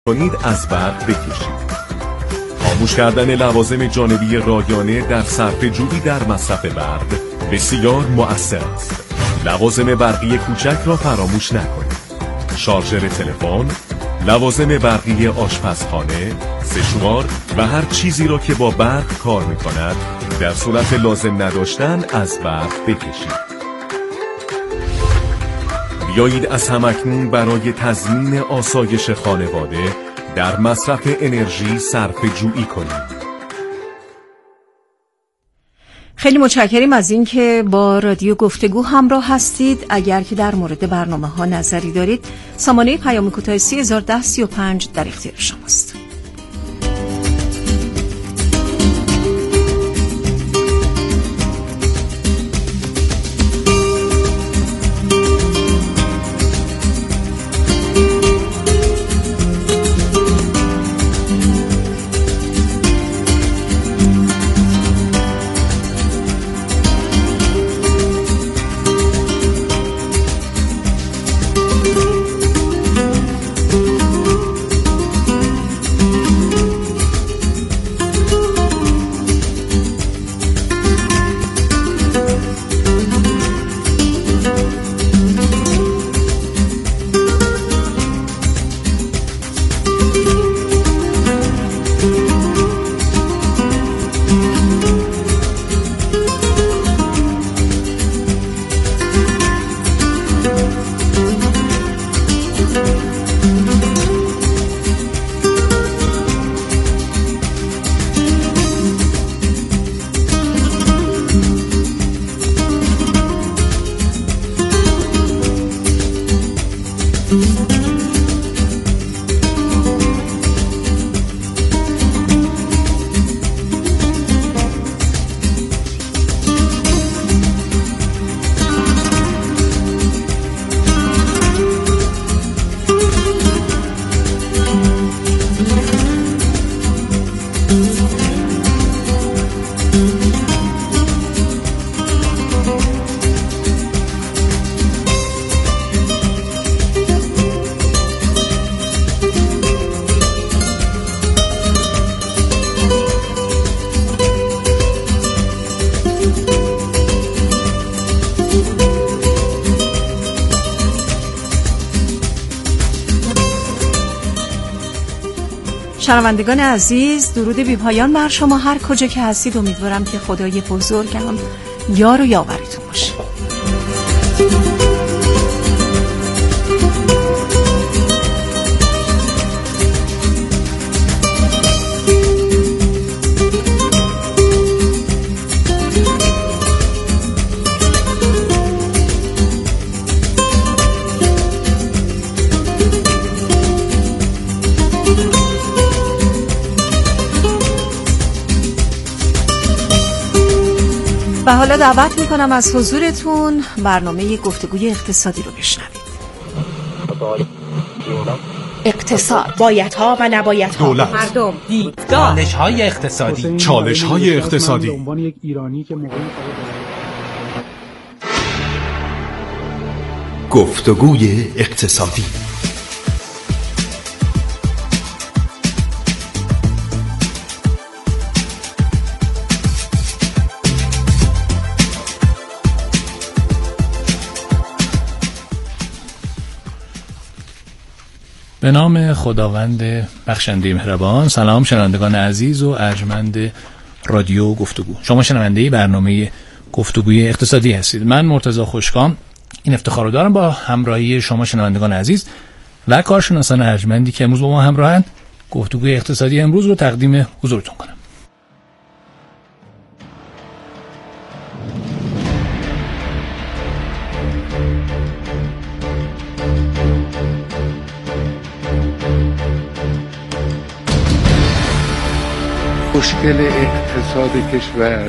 کنید از برق بکشید. خاموش کردن لوازم جانبی رایانه در صرفه‌جویی در مصرف برق بسیار مؤثر است. لوازم برقی کوچک را فراموش نکنید. شارژر تلفن، لوازم برقی آشپزخانه، سشوار و هر چیزی را که با برق کار می‌کند در صورت لازم نداشتن از برق بکشید. بیایید از همکنون برای تضمین آسایش خانواده در مصرف انرژی صرفه‌جویی کنید. خیلی متشکریم از این که با رادیو گفتگو همراه هستید. اگر که در مورد برنامه‌ها نظری دارید، سامانه پیام کوتاه 301035 در اختیار شماست. شنوندگان عزیز، درود بی پایان بر شما هر کجا که هستید. امیدوارم که خدای بزرگ هم یار و یاورتون باشه. و حالا دعوت میکنم از حضورتون برنامه گفتگوی اقتصادی رو بشنوید. اقتصاد، بایدها و نبایدها، دولت، مردم، دیدگاه، چالش‌های اقتصادی. گفتگوی اقتصادی. به نام خداوند بخشنده مهربان. سلام شنوندگان عزیز و ارجمند رادیو گفتگو. شما شنونده برنامه گفتگوی اقتصادی هستید. من مرتضی خوشکام این افتخار رو دارم با همراهی شما شنوندگان عزیز و کارشناسان ارجمندی که امروز با ما همراهند گفتگوی اقتصادی امروز رو تقدیم حضورتون کنم. مشکل اقتصاد کشور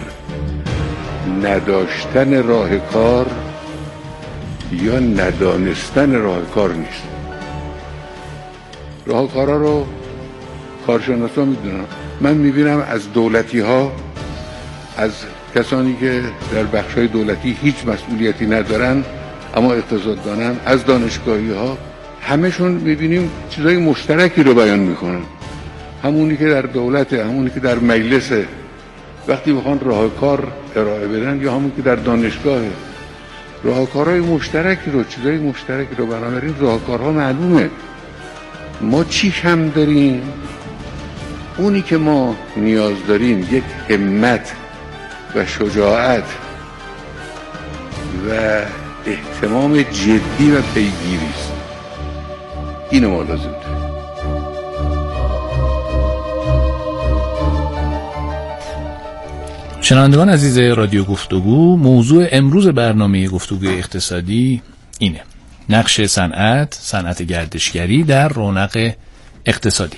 نداشتن راه کار یا ندانستن راه کار نیست. راه کارا رو کارشناسا میدونن. من میبینم از دولتی ها، از کسانی که در بخش‌های دولتی هیچ مسئولیتی ندارن اما اقتصاد دانن، از دانشگاهی ها همشون میبینیم چیزای مشترکی رو بیان میکنن، همونی که در دولت، همونی که در مجلس وقتی بخوان راهکار ارائه بدن، یا همونی که در دانشگاه راهکارهای مشترکی رو، چیزای مشترکی رو. بنابراین راهکارها معلومه. ما چی کم داریم؟ اونی که ما نیاز داریم یک همت و شجاعت و اهتمام جدی و پیگیری است. اینو ما لازم داریم. شنوندگان عزیز رادیو گفتگو، موضوع امروز برنامه گفتگوی اقتصادی اینه: نقش صنعت گردشگری در رونق اقتصادی.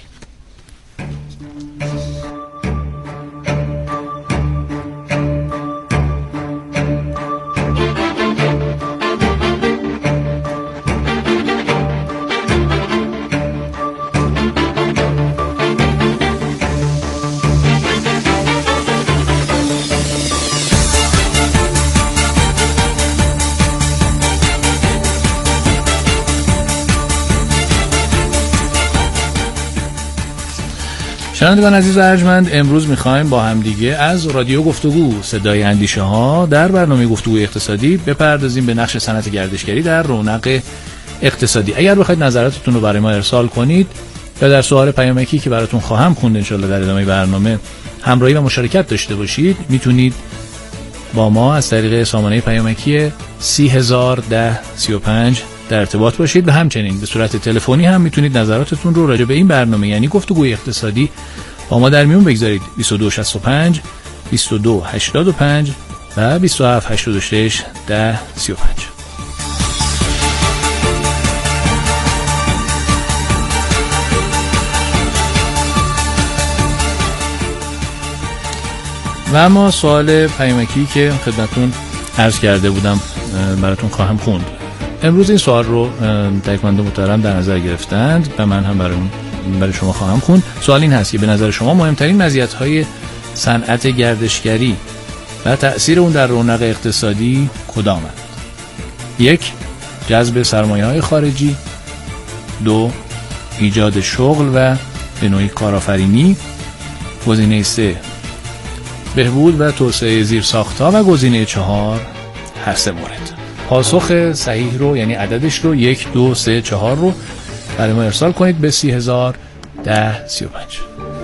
شنوندگان عزیز و ارجمند، امروز می‌خوایم با هم دیگه از رادیو گفتگو، صدای اندیشه ها، در برنامه گفتگوی اقتصادی بپردازیم به نقش صنعت گردشگری در رونق اقتصادی. اگر بخواید نظراتتون رو برای ما ارسال کنید یا در سوال پیامکی که براتون خواهم خوند ان شاءالله در ادامه برنامه همراهی و مشارکت داشته باشید، میتونید با ما از طریق سامانه پیامکی 301035 در ارتباط باشید و همچنین به صورت تلفنی هم میتونید نظراتتون رو راجع به این برنامه یعنی گفتگوی اقتصادی با ما در میون بگذارید. 2265 2285 و 2786 1035. و اما سوال پیامکی که خدمتتون عرض کرده بودم براتون خواهم خوند. امروز این سوال رو تایید محترم در نظر گرفتند و من هم برای شما خواهم خوند. سوال این هست که به نظر شما مهمترین مزیت‌های صنعت گردشگری و تأثیر اون در رونق اقتصادی کدامند؟ 1. جذب سرمایه‌های خارجی. 2. ایجاد شغل و به نوعی کارآفرینی. گزینه 3. بهبود و توسعه زیرساخت‌ها و گزینه 4 هر سه مورد. پاسخ صحیح رو یعنی عددش رو 1 2 3 4 رو برای ما ارسال کنید به 301035.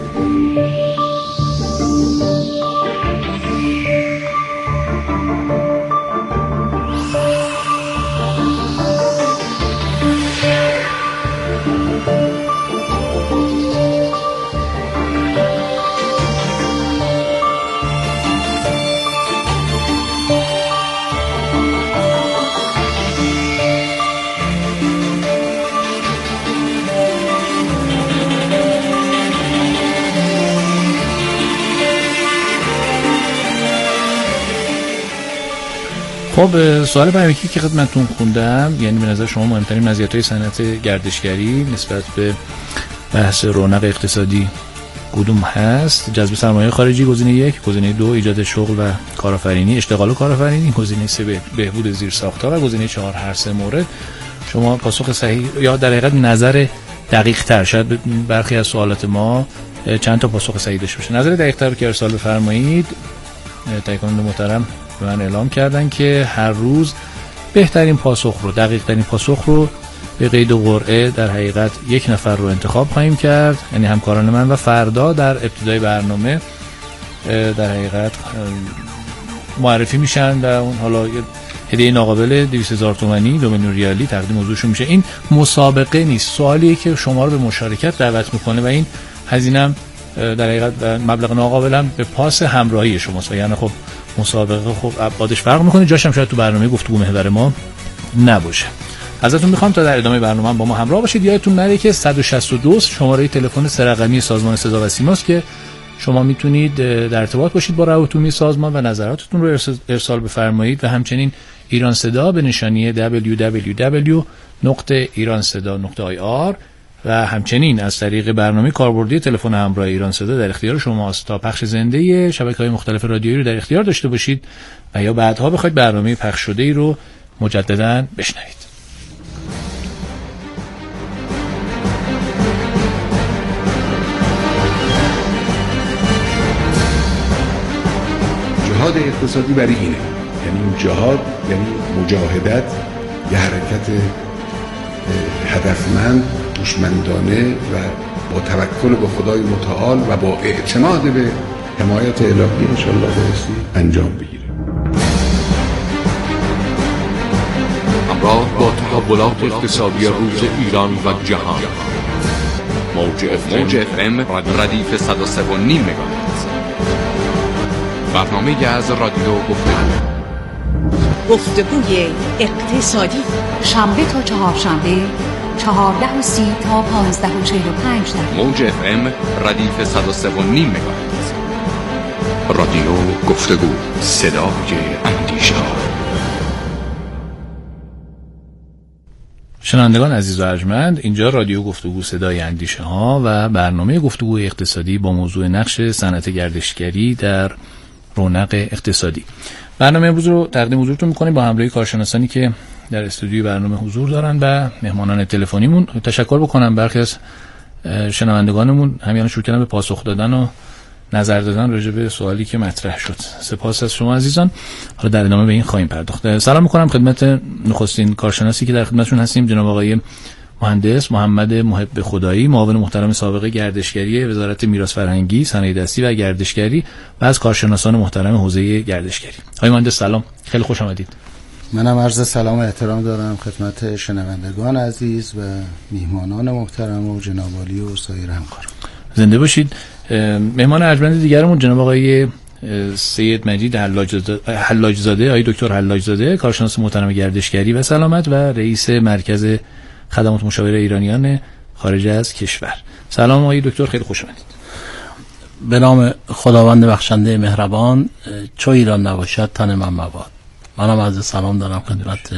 خب سوال پیامکی که خدمتتون خوندم، یعنی به نظر شما مهمترین مزیت‌های صنعت گردشگری نسبت به بحث رونق اقتصادی کدوم هست؟ جذب سرمایه خارجی گزینه 1، گزینه 2 ایجاد شغل و کارآفرینی، اشتغال و کارآفرینی، گزینه 3 بهبود زیرساخت‌ها و گزینه 4 هر سه مورد. شما پاسخ صحیح یا در حقیقت نظر دقیق‌تر، شاید برخی از سوالات ما چند تا پاسخ صحیح داشته باشه. نظر دقیق‌تر که ارسال بفرمایید. تایید کننده محترم به من اعلام کردن که هر روز بهترین پاسخ رو، دقیق ترین پاسخ رو به قید و قرعه در حقیقت یک نفر رو انتخاب خواهیم کرد، یعنی همکاران من، و فردا در ابتدای برنامه در حقیقت معرفی میشن و اون حالا هدیه ناقابل 200,000 تومانی 2 میلیون ریالی تقدیم حضورشون میشه. این مسابقه نیست، سوالیه که شما رو به مشارکت دعوت میکنه و این هزینه در حقیقت مبلغ ناقابل هم به پاس همراهی شماست. یعنی خب مسابقه خب ابعادش فرق میکنه، جاش هم شاید تو برنامه گفتگو محور ما نباشه. ازتون میخوام تا در ادامه برنامه با ما همراه باشید. یادتون نره که 162 شماره تلفن سه رقمی سازمان صدا و سیماست که شما میتونید در ارتباط باشید با روابط عمومی سازمان و نظراتتون رو ارسال بفرمایید و همچنین ایران صدا به نشانی www.iranseda.ir و همچنین از طریق برنامه کاربردی تلفن همراه ایران صدا در اختیار شماست تا پخش زنده شبکه‌های مختلف رادیویی رو در اختیار داشته باشید و یا بعدها بخواید برنامه پخش شده ای رو مجددا بشنوید. جهاد اقتصادی برای اینه، یعنی جهاد یعنی مجاهدت، یه حرکت هدفمند، هوشمندانه و با توکل به خدای متعال و با اعتماد به حمایت الهی انشاءالله بایستی انجام بگیره. همراه با تحولات اقتصادی روز ایران و جهان، موج FM ردیف 103.5 مگاهرتز. برنامه از رادیو گفتگوی اقتصادی، شنبه تا چهارشنبه 14:30 تا 15:45 موج FM ردیف 103.5 مگاهرتز. رادیو گفتگو، صدای اندیشه ها. شنوندگان عزیز و ارجمند، اینجا رادیو گفتگو صدای اندیشه ها و برنامه گفتگو اقتصادی با موضوع نقش صنعت گردشگری در رونق اقتصادی. برنامه امروز رو تقدیم حضورتون می‌کنیم با همراهی کارشناسانی که در استودیوی برنامه حضور دارن و مهمانان تلفنیمون. تشکر بکنم برخی از شنوندگانمون همیان شروع کردن به پاسخ دادن و نظر دادن راجع به سوالی که مطرح شد. سپاس از شما عزیزان. حالا در ادامه به این خواهیم پرداخت. سلام می‌کنم خدمت نخستین کارشناسی که در خدمتشون هستیم، جناب آقای مهندس محمد محب خدایی، معاون محترم سابق گردشگری وزارت میراث فرهنگی، صنایع دستی و گردشگری و از کارشناسان محترم حوزه گردشگری. آقای مهندس سلام، خیلی خوش آمدید. منم عرض سلام و احترام دارم خدمت شنوندگان عزیز و میهمانان محترم و جناب عالی و سایر همکاران. زنده باشید. مهمان ارجمند دیگرمون جناب آقای سید مجید حلاج‌زاده، آقای دکتر حلاج‌زاده، کارشناس محترم گردشگری و سلامت و رئیس مرکز خدمات مشاوره ایرانیان خارج از کشور. سلام آقای دکتر، خیلی خوش آمدید. به نام خداوند بخشنده مهربان، چو ایران نباشد تن من مباد. منم عرض سلام دارم خدمت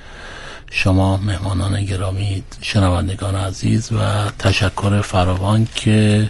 شما مهمانان گرامی، شنوندگان عزیز و تشکر فراوان که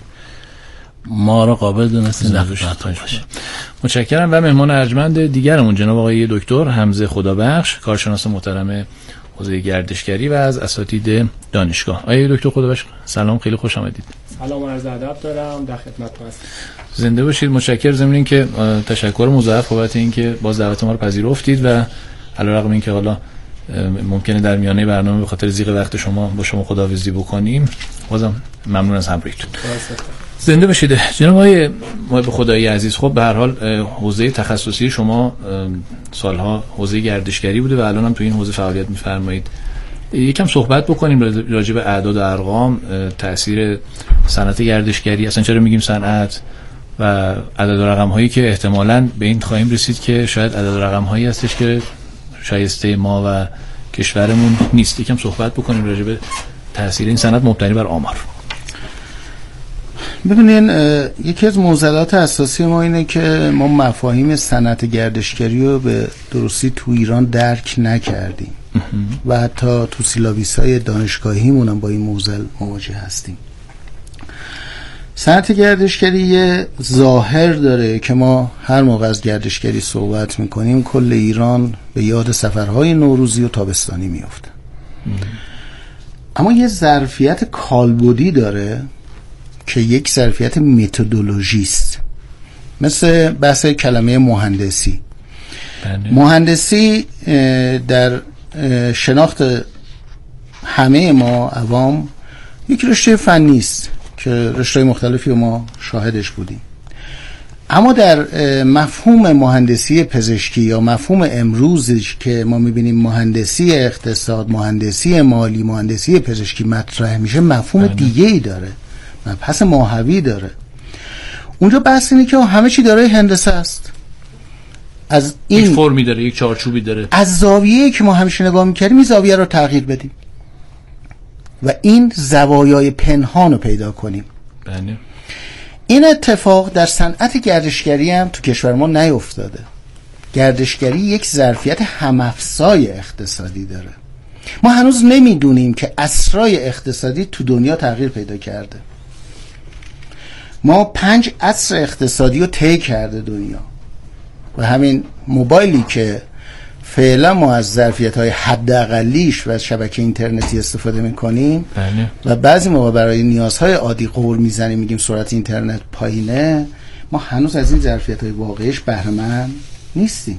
ما را قابل دونستین در خدمتتون باشیم. متشکرم. و مهمان ارجمند دیگرمون جناب آقای دکتر حمزه خدابخش، کارشناس محترم حوزه گردشگری و از اساتید دانشگاه. آقای دکتر خدابخش سلام، خیلی خوش آمدید. سلام و عرض ادب دارم، در خدمتتون هستم. زنده باشید. متشکرم. ضمن که تشکر مضاعف بابت اینکه باز دعوت ما رو پذیرفتید و علیرغم اینکه حالا ممکنه در میانه برنامه به خاطر ضیق وقت شما با شما خداحافظی بکنیم، بازم ممنون از همراهیتون. زنده باشید. جناب آقای محب خدایی عزیز، خب به هر حال حوزه تخصصی شما سالها حوزه گردشگری بوده و الان هم تو این حوزه فعالیت می‌فرمایید. یکم صحبت بکنیم راجع به اعداد و ارقام، تأثیر صنعت گردشگری، اصلا چرا میگیم صنعت، و عدد و رقم هایی که احتمالاً به این خواهیم رسید که شاید عدد و رقم هایی هستش که شایسته ما و کشورمون نیست. یکم صحبت بکنیم راجع به تأثیر این صنعت مبتنی بر آمار. ببینین، یکی از معضلات اساسی ما اینه که ما مفاهیم صنعت گردشگری رو به درستی تو ایران درک نکردیم و حتی تو سیلابیس‌های دانشگاهیمون هم با این معضل مواجه هستیم. صنعت گردشگری یه ظاهر داره که ما هر موقع از گردشگری صحبت میکنیم کل ایران به یاد سفرهای نوروزی و تابستانی میفته، اما یه ظرفیت کالبدی داره که یک ظرفیت متدولوژی است، مثل بحث کلمه مهندسی. مهندسی در شناخت همه ما عوام یک رشته فنی است که رشته مختلفی ما شاهدش بودیم، اما در مفهوم مهندسی پزشکی یا مفهوم امروزی که ما میبینیم مهندسی اقتصاد، مهندسی مالی، مهندسی پزشکی مطرح میشه، مفهوم دیگه ای داره، مبحث ماهوی داره. اونجا بحث اینه که همه چی داره هندسه است، از این یک فرمی داره، یک چارچوبی داره، از زاویه‌ای که ما همیشه نگاه می‌کردیم این زاویه رو تغییر بدیم و این زوایای پنهان رو پیدا کنیم. بله. این اتفاق در صنعت گردشگری هم تو کشور ما نیفتاده. گردشگری یک ظرفیت هم‌افزای اقتصادی داره. ما هنوز نمیدونیم که عصرهای اقتصادی تو دنیا تغییر پیدا کرده. ما 5 عصر اقتصادی رو طی کرده دنیا و همین موبایلی که فعلا ما از ظرفیت‌های حداقلیش و شبکه اینترنتی استفاده می‌کنیم و بعضی موقع برای نیازهای عادی قور میزنیم، میگیم سرعت اینترنت پایینه، ما هنوز از این ظرفیت‌های واقعیش بهره مند نیستیم.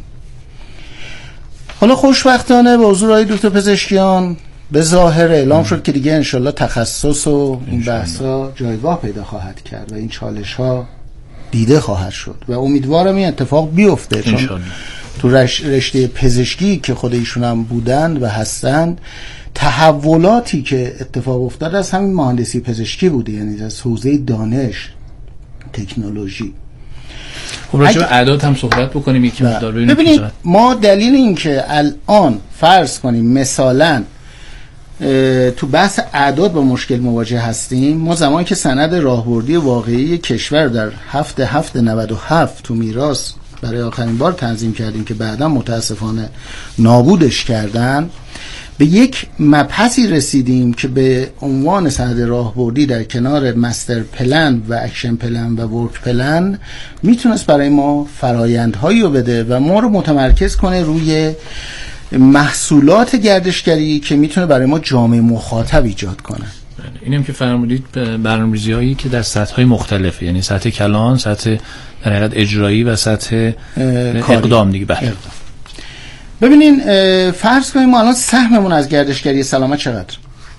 حالا خوشبختانه به حضور آقای دکتر پزشکیان به ظاهر اعلام شد که دیگه انشالله تخصص و این بحثا جایگاه پیدا خواهد کرد و این چالش ها دیده خواهد شد و امیدوارم این اتفاق بیفته، چون تو رشته پزشکی که خود ایشون هم بودند و هستند تحولاتی که اتفاق افتاد از همین مهندسی پزشکی بوده، یعنی از حوزه دانش تکنولوژی. خب راجع به اعداد هم صحبت بکنیم یکی مقدار ببینید. ببینید ما دلیل این که الان فرض کنیم مثلا تو بحث اعداد با مشکل مواجه هستیم، ما زمانی که سند راهبردی واقعی کشور در 7/7/97 تو میراث برای آخرین بار تنظیم کردیم که بعدا متاسفانه نابودش کردن، به یک مبحثی رسیدیم که به عنوان سند راهبردی در کنار مستر پلن و اکشن پلن و ورک پلن میتونست برای ما فرایندهایی رو بده و ما رو متمرکز کنه روی محصولات گردشگری که میتونه برای ما جامعه مخاطب ایجاد کنه. اینم که فرمودید برنامه‌ریزی‌هایی که در سطح‌های مختلفه، یعنی سطح کلان، سطح در حقیقت اجرایی و سطح اقدام دیگه. بله. ببینین فرض کنیم ما الان سهممون از گردشگری سلامت چقدر؟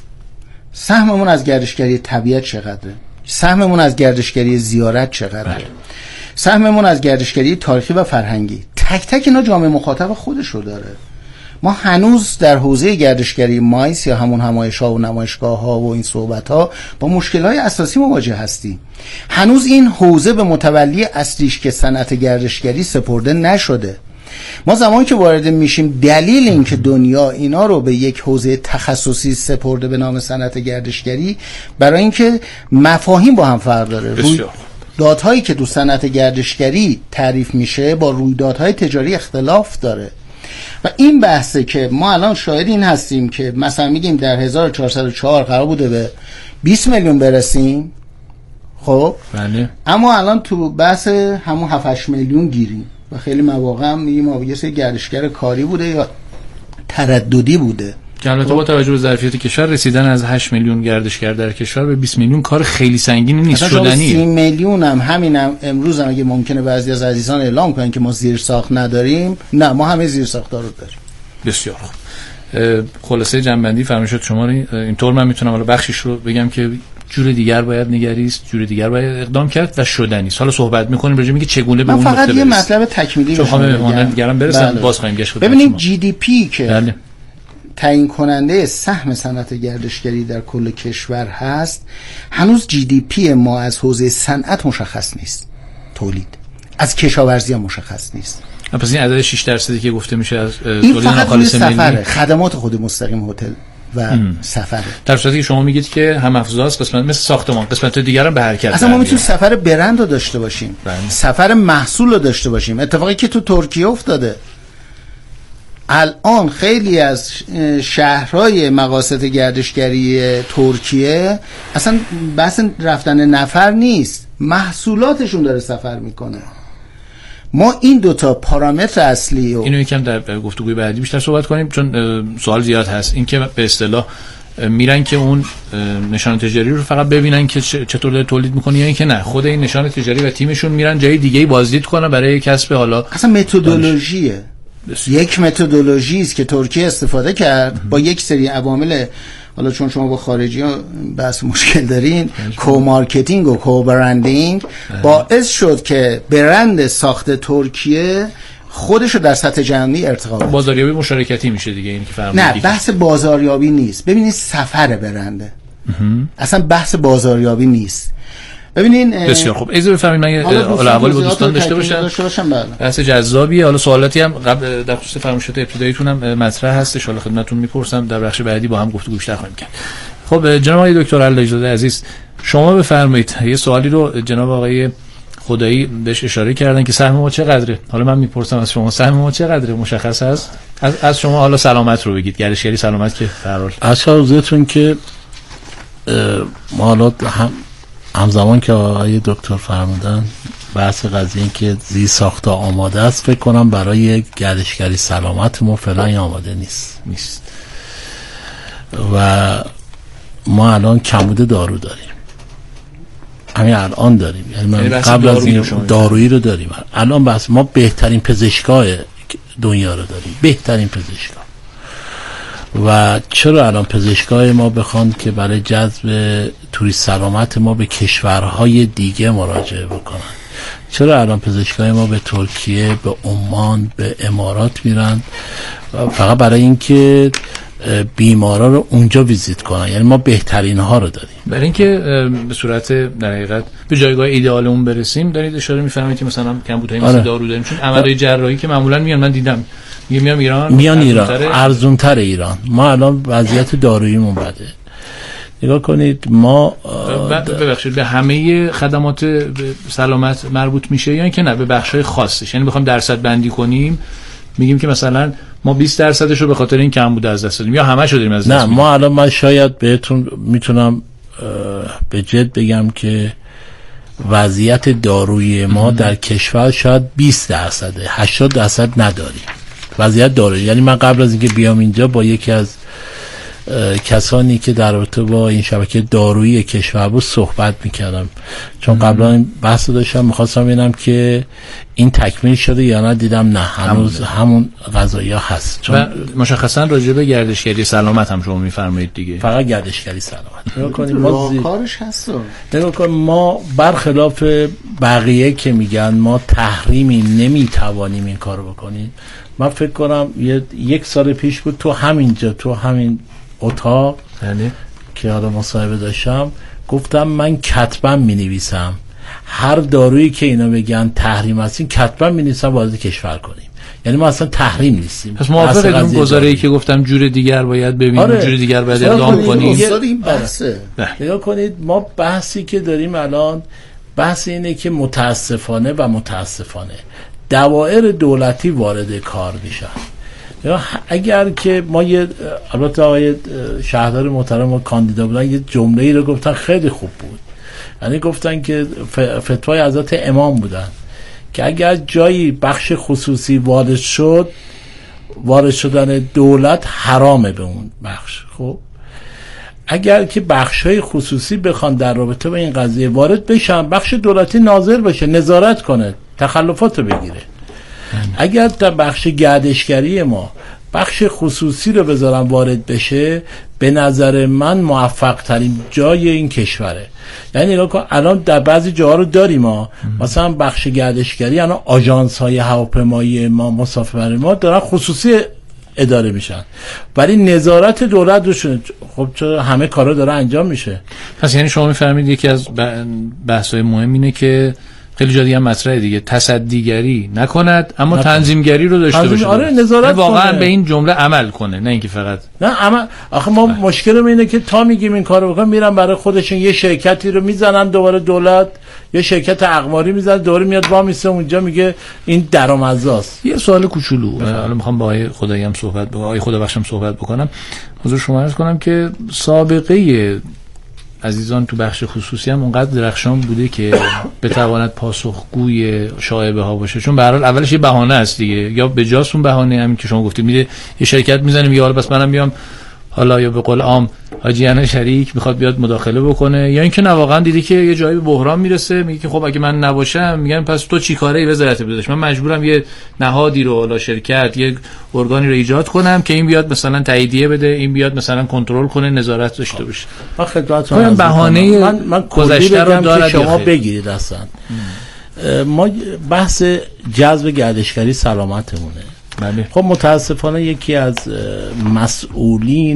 سهممون از گردشگری طبیعت چقدره؟ سهممون از گردشگری زیارت چقدره؟ سهممون از گردشگری تاریخی و فرهنگی. تک تک اینا جامعه مخاطب خودشو داره. ما هنوز در حوزه گردشگری مایس یا همون همایش‌ها و نمایشگاه‌ها و این صحبت‌ها با مشکل‌های اساسی مواجه هستیم. هنوز این حوزه به متولی اصلیش که صنعت گردشگری سپرده نشده. ما زمانی که وارد میشیم دلیل این که دنیا اینا رو به یک حوزه تخصصی سپرده به نام صنعت گردشگری برای اینکه مفاهیم با هم فرق داره. رویدادهایی که تو صنعت گردشگری تعریف میشه با رویدادهای تجاری اختلاف داره و این بحثه که ما الان شاهد این هستیم که مثلا میگیم در 1404 قرار بوده به 20 میلیون برسیم، خب بله، اما الان تو بحث همون 7-8 میلیون گیریم و خیلی مواقع هم میگیم آبیس گردشگر کاری بوده یا ترددی بوده که البته با توجه به ظرفیت کشور رسیدن از 8 میلیون گردشگر در کشور به 20 میلیون کار خیلی سنگینی نیست، شدنیه. 30 میلیون هم همینم امروز هم اگه ممکنه بعضی از عزیزان اعلام کنن که ما زیر ساخت نداریم، نه ما همه زیر ساخت‌ها رو داریم. بسیار خوب. خلاصه جنبندی فرمایشات شما اینطور من میتونم حالا بخشش رو بگم که جور دیگر باید نگریست، جور دیگر باید اقدام کرد و شدنی است. حالا صحبت می‌کنیم راجع به چگونه به اون فقط یه مطلب تکمیلی بگم. دیگران برسن باز خواهیم گشت. ببینید جی دی پی که تعیین کننده سهم صنعت گردشگری در کل کشور هست، هنوز جی دی پی ما از حوزه صنعت مشخص نیست، تولید از کشاورزی هم مشخص نیست. پس این عدد 6% که گفته میشه از تولید ناخالص ملی، خدمات خود مستقیم هتل و سفر. در صورتی که شما میگید که هم افزاست قسمت مثل ساختمان، قسمت دیگر هم به حرکت. اصلا ما میتونیم سفر برند رو داشته باشیم، سفر محصول رو داشته باشیم. اتفاقی که تو ترکیه افتاده، الان خیلی از شهرهای مقاصد گردشگری ترکیه اصلا بحث رفتن نفر نیست، محصولاتشون داره سفر میکنه. ما این دوتا پارامتر اصلی اینو یکم در گفتگوی بعدی بیشتر صحبت کنیم، چون سوال زیاد هست. این که به اصطلاح میرن که اون نشان تجاری رو فقط ببینن که چطور داره تولید میکنه یا اینکه نه، خود این نشان تجاری و تیمشون میرن جای دیگه بازدید کنن برای کسب حالا اصلا متدولوژیه. یک متدولوژی است که ترکیه استفاده کرد با یک سری عوامل، حالا چون شما با خارجی ها بحث مشکل دارین، کو مارکتینگ و کو برندینگ باعث شد که برند ساخت ترکیه خودشو در سطح جهانی ارتقا بده. بازاریابی مشارکتی میشه دیگه، این که فرمودید. نه بحث بازاریابی نیست. ببینید سفر برنده اصلا بحث بازاریابی نیست. ببینین بسیار خوب. اجازه بفرمایید من احوالی با دوستان داشته باشم. بحث جذابیه. حالا سوالاتی هم قبل در خصوص فرمایشات ابتداییتون هم مطرح هستش، حالا خدمتتون میپرسم، در بخش بعدی با هم گفتگو بیشتر خواهیم کرد. خب جناب آقای دکتر علایزاده عزیز، شما بفرمایید. یه سوالی رو جناب آقای خدایی بهش اشاره کردن که سهم ما چقدره. حالا من میپرسم از شما سهم ما چقدره؟ مشخص هست؟ از شما حالا سلامت رو بگید، گردشگری سلامت که فرار. از حضورتون که ما حالا همزمان که آقای دکتر فرمودن بحث قضیه این که زی ساخته آماده است، فکر کنم برای گردشگری سلامت ما فعلا آماده نیست و ما الان کمبود دارو داریم همین الان داریم، یعنی من قبل از این دارویی رو داریم. الان بس ما بهترین پزشکای دنیا رو داریم، بهترین پزشکا. و چرا الان پزشکای ما بخوان که برای جذب توریست سلامت ما به کشورهای دیگه مراجعه بکنن؟ چرا الان پزشکای ما به ترکیه، به عمان، به امارات میرن؟ فقط برای اینکه بیمارا رو اونجا ویزیت کنن. یعنی ما بهترین ها رو داریم. برای اینکه به صورت در حقیقت به جایگاه ایدئالمون برسیم، دارید اشاره می‌فرمایید که مثلا کمبودهای مثل دارو داریم، چون عملیات جراحی که معمولا میان، من دیدم میام ایران ارزان‌تر ایران. ما الان وضعیت داروییمون بده. نگاه کنید، ما ببخشید به همه خدمات سلامت مربوط میشه یا اینکه نه به بخش‌های خاصش؟ یعنی بخوام درصد بندی کنیم میگیم که مثلا ما 20% رو به خاطر این کمبود از دست دادیم یا همه‌شو داریم از دست میدیم؟ نه، ما الان من شاید بهتون میتونم به جد بگم که وضعیت دارویی ما در کشور شاید 20%، 80% نداریم وضعیت دارویی. یعنی من قبل از اینکه بیام اینجا با یکی از کسانی که در رابطه با این شبکه دارویی کشور بود صحبت میکردم، چون قبلا این بحث داشتم، میخواستم ببینم که این تکمیل شده یا نه. دیدم نه، هنوز همون قضایا هست. چون مشخصا راجع به گردشگری سلامت هم شما میفرمایید دیگه، فقط گردشگری سلامت. نگاه کنید ما کارش هست. نگاه کنید ما برخلاف بقیه که میگن ما تحریمیم، نمیتوانیم این کارو بکنیم. من فکر کنم یک سال پیش بود تو همین اتاق که حالا مصاحبه داشتم، گفتم من کتبا می‌نویسم هر دارویی که اینا بگن تحریم هستین کتبا می‌نویسم وارد کشور کنیم. یعنی ما اصلا تحریم نیستیم. پس موافقید اون گزاره‌ای که گفتم جور دیگر باید ببینیم، جور دیگر باید اقدام کنیم؟ این بحثه. نگاه کنید ما بحثی که داریم الان بحث اینه که متاسفانه دوائر دولتی وارد کار میشن. اگر که ما البته آقای شهردار محترم و کاندیدا بودن یه جمله‌ای رو گفتن خیلی خوب بود، یعنی گفتن که فتوای حضرت امام بودن که اگر جایی بخش خصوصی وارد شدن دولت حرامه به اون بخش. خب اگر که بخش‌های خصوصی بخوان در رابطه با این قضیه وارد بشن، بخش دولتی ناظر بشه، نظارت کنه، تخلفات رو بگیره. اگر در بخش گردشگری ما بخش خصوصی رو بذارم وارد بشه، به نظر من موفق ترین جای این کشوره. یعنی الان در بعضی جاها رو داریم مثلا بخش گردشگری، الان آژانس های هواپیمایی ما، مسافربری ما دارن خصوصی اداره میشن، ولی نظارت دولت روشونه. خب چرا همه کارا داره انجام میشه؟ پس یعنی شما میفهمید یکی از بحث‌های مهم اینه که خیلی جا دیگه هم مطرحه دیگه، تصدیگری نکند اما تنظیمگری رو داشته باشه. آره، نظارت واقعا به این جمله عمل کنه، نه اینکه فقط آخه ما مشکلمون اینه که تا میگیم این کارو بکنن میرن برای خودشون یه شرکتی رو میزنن، دوباره دولت یه شرکت اقماری میزنه، دوباره میاد وامیسته اونجا میگه این درآمدزاست. یه سوال کوچولو حالا میخوام با آقای خدایی‌ام صحبت بکنم. حضور شما عرض کنم که سابقه عزیزان تو بخش خصوصی هم اونقدر درخشان بوده که بتواند پاسخگوی شایبه ها باشه، چون به هر حال اولش یه بهانه است دیگه، یا به جاست اون بهانه همین که شما گفتید میده یه شرکت میزنه میگه حالا بس منم بیام حالا یا به قول عام حاجیانه شریک میخواد بیاد مداخله بکنه، یا اینکه نه واقعا دیدی که یه جایی به بحران میرسه میگه که خب اگه من نباشم میگن پس تو چی کاره ای وزارت بدش، من مجبورم یه نهادی رو حالا شرکت یه ارگانی رو ایجاد کنم که این بیاد مثلا تاییدیه بده، این بیاد مثلا کنترل کنه، نظارت داشته باشه. خدمتتون بهانه من گذشته رو داره شما بگیرید اصلا. ما بحث جذب گردشگری سلامتمونه. خب متاسفانه یکی از مسئولین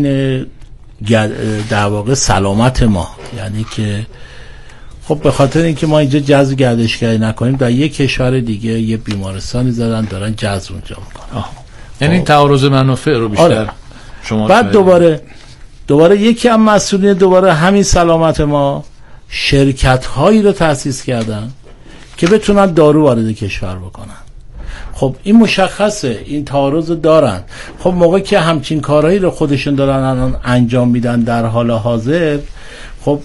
در واقع سلامت ما، یعنی که خب به خاطر اینکه ما اینجا جذب گردشگری نکنیم در یک کشور دیگه یه بیمارستانی زدن دارن جذب اونجا میکنن. یعنی تعارض منافع رو بیشتر شما بعد دوباره یکی از مسئولین دوباره همین سلامت ما شرکت هایی رو تأسیس کردن که بتونن دارو وارد کشور بکنن. خب این مشخصه، این تعارض دارن. خب موقعی که همچین کارهایی رو خودشون دارن الان انجام میدن در حال حاضر، خب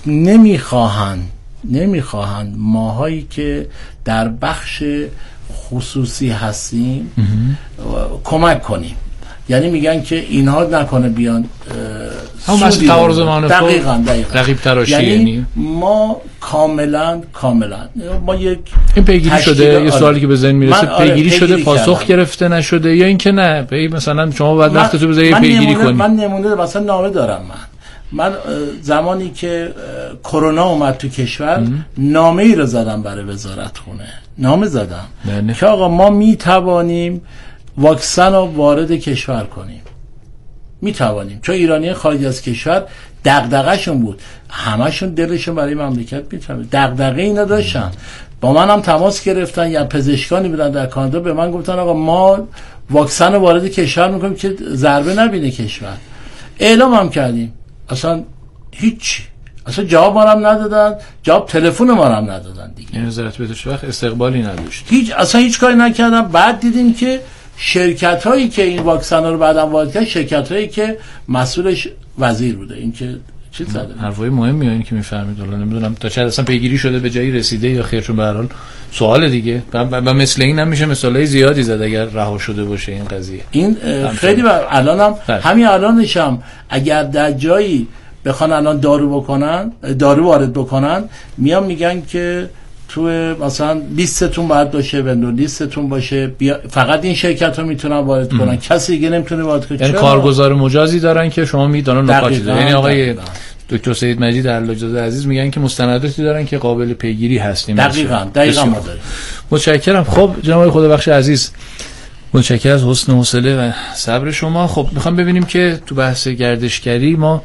نمیخواهن ماهایی که در بخش خصوصی هستیم کمک کنیم. یعنی میگن که اینها نکنه بیان هم از تعارض منافع دقیقاً رقیب تراشی، یعنی ما کاملا ما یک این پیگیری شده. یه سوالی که به ذهن میرسه، پیگیری شده پاسخ گرفته نشده یا اینکه نه مثلا شما بعد وقتتو بذاری پیگیری کنی؟ من نمونه مثلا نامه دارم. من زمانی که کرونا اومد تو کشور نامه ای رو زدم برای وزارت خونه، نامه زدم که آقا ما میتوانیم واکسن رو وارد کشور کنیم، میتوانیم، چون ایرانی خارج از کشور دغدغه‌شون بود، همشون دلشون برای مملکت میتونه دغدغه اینا داشتن. با من هم تماس گرفتن، یا پزشکانی بودن در کانادا، به من گفتن آقا ما واکسن رو وارد کشور میکنیم که ضربه نبینه کشور. اعلام هم کردیم، اصلا هیچ، اصلا جواب ما هم ندادن، جواب تلفن ما هم ندادن دیگه. این وزارت بهداشت وقت استقبالی نداشت، هیچ کاری نکردن. بعد دیدیم که شرکت هایی که این واکسن ها رو بعداً وارد کردن، شرکت هایی که مسئولش وزیر بوده. این که چی زده؟ حرفای مهمی این که میفهمید، حالا نمیدونم تا چه اصلا پیگیری شده به جایی رسیده یا خیر، چون به هر حال سوال دیگه و مثل این هم میشه مثالای زیادی زد اگر رها شده باشه این قضیه. این خیلی الانم همین الانشم اگر در جایی بخوان الان دارو وارد بکنن، میان میگن که تو مثلا لیستتون باید باشه، وندور لیستتون باشه، فقط این شرکت ها میتونن وارد کنن، کسی دیگه نمیتونه وارد کنه. یعنی کارگزار مجازی دارن که شما میدونن نکاتی داره. یعنی آقای دکتر سید مجید حلاج‌زاده عزیز میگن که مستنداتی دارن که قابل پیگیری هستیم. دقیقاً ما داریم. متشکرم. خب جناب خدابخش عزیز، متشکرم از حسن حوصله و صبر شما. خب میخوام ببینیم که تو بحث گردشگری ما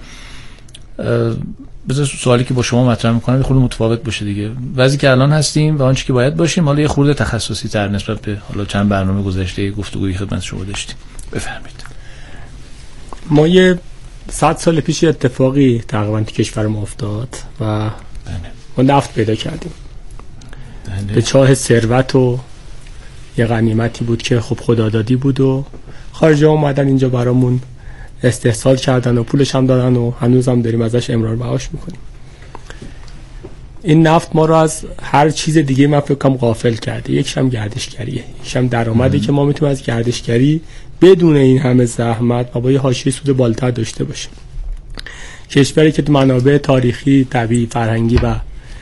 بذار سوالی که با شما مطرح میکنم یه خورده متفاوت باشه دیگه. وضعی که الان هستیم و آنچه که باید باشیم، حالا یه خورده تخصصی تر نسبت به حالا چند برنامه گذشته گفتگوی خدمت شما داشتیم. بفرمایید. ما یه 100 سال پیش اتفاقی تقریبا تو کشور ما افتاد و ما نفت پیدا کردیم. به چاه ثروت و یه غنیمتی بود که خب خدادادی بود و خارجی‌ها اومدن اینجا برامون استحصال کردن و پولش هم دادن و هنوز هم داریم ازش امرار معاش میکنیم. این نفت ما رو از هر چیز دیگه من فکر کنم غافل کرده. یکیش هم گردشگریه، یکیش هم درآمدی که ما میتونیم از گردشگری بدون این همه زحمت و با یه حاشیه سود بالاتر داشته باشیم. کشوری که منابع تاریخی، طبیعی، فرهنگی و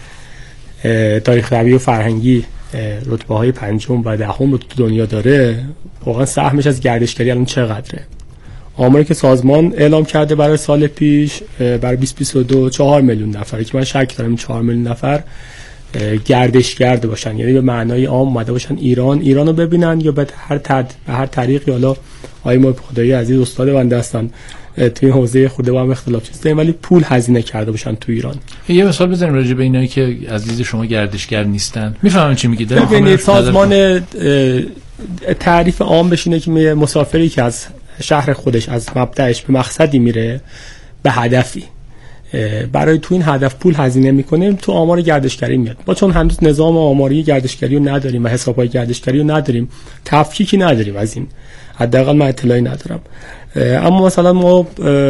فرهنگی رتبه‌های 5 و 10 رو تو دنیا داره، واقعا سهمش از گردشگری الان چقدره؟ آماری که سازمان اعلام کرده برای سال پیش برای 2022 4 میلیون نفره که من شک دارم 4 میلیون نفر گردشگرد باشن، یعنی به معنای عام اومده باشن ایران رو ببینن یا به هر طریقی. حالا آقای ما خدایی عزیز استاد بنده هستن توی حوزه خود با هم اختلاف چیز داریم، ولی پول هزینه کرده باشن تو ایران. یه مثال بزنیم راجع به اینایی که از دید شما گردشگر نیستن. میفهمم چی میگید. ببینید سازمان تعریف عام بشینه که مسافری که از شهر خودش از مبدأش به مقصدی میره، به هدفی، برای تو این هدف پول هزینه میکنیم، تو آمار گردشگری میاد. ما چون هنوز نظام آماری گردشگری رو نداریم و حسابهای گردشگری رو نداریم، تفکیکی نداریم از این، حداقل من اطلاعی ندارم. اما مثلا ما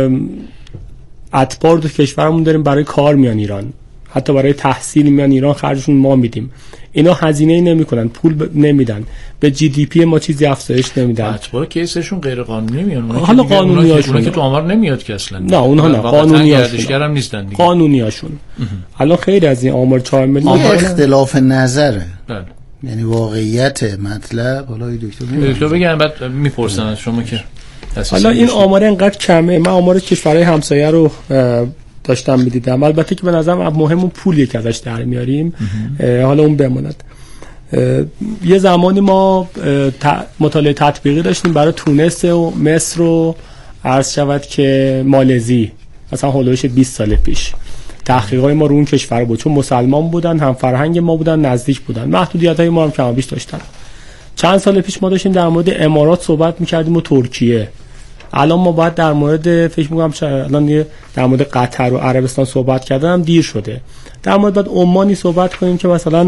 اتباع تو کشورمون داریم برای کار میان ایران، حتی برای تحصیل میان ایران، خرجشون ما میدیم. اینا هزینه‌ای نمیکنن، پول نمیدن، به جی دی پی ما چیزی افزایش نمیدن. اتباع کیسشون غیر قانونی میان. حالا قانونیاشون که تو آمار نمیاد که اصلا. نه اونها نه، قانونیاشون هم نیستن دیگه. قانونیاشون. الان خیلی از این آمار 4 میلیون اختلاف نظره. بله. یعنی واقعیت مطلب. حالا دکتر بگن بعد میپرسن از شما که حالا این آمار انقدر کمه. من آمار کشورهای همسایه رو داشتم میدیدم، البته که به نظرم مهمون پولیه که ازش در میاریم، حالا اون بماند. یه زمانی ما مطالعه تطبیقی داشتیم برای تونس و مصر و عرض شود که مالزی، مثلا هولوش 20 سال پیش. تحقیقات ما رو اون کشور بود، چون مسلمان بودن، هم فرهنگ ما بودن، نزدیک بودن، محدودیت‌های ما هم کم بیش داشتن. چند سال پیش ما داشتیم در مورد امارات صحبت می‌کردیم و ترکیه. الان ما باید در مورد فکر می‌کنم الان در مورد قطر و عربستان صحبت کردن هم دیر شده. در مورد بعد عمانی صحبت کنیم که مثلا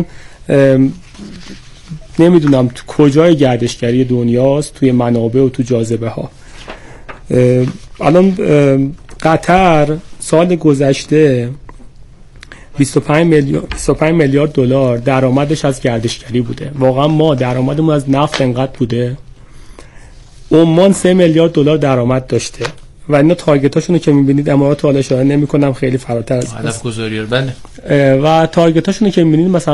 نمیدونم تو کجای گردشگری دنیاست، توی منابع و تو جاذبه ها. الان قطر سال گذشته 25 میلیارد دلار درآمدش از گردشگری بوده. واقعا ما درآمدمون از نفت انقدر بوده. عمان 3 میلیارد دلار درآمد داشته و اینا تارگتاشونو که می‌بینید امارات حالا اشاره نمی‌کنم خیلی فراتر از هدف گذاری. بله. و تارگتاشونو که می‌بینید مثلا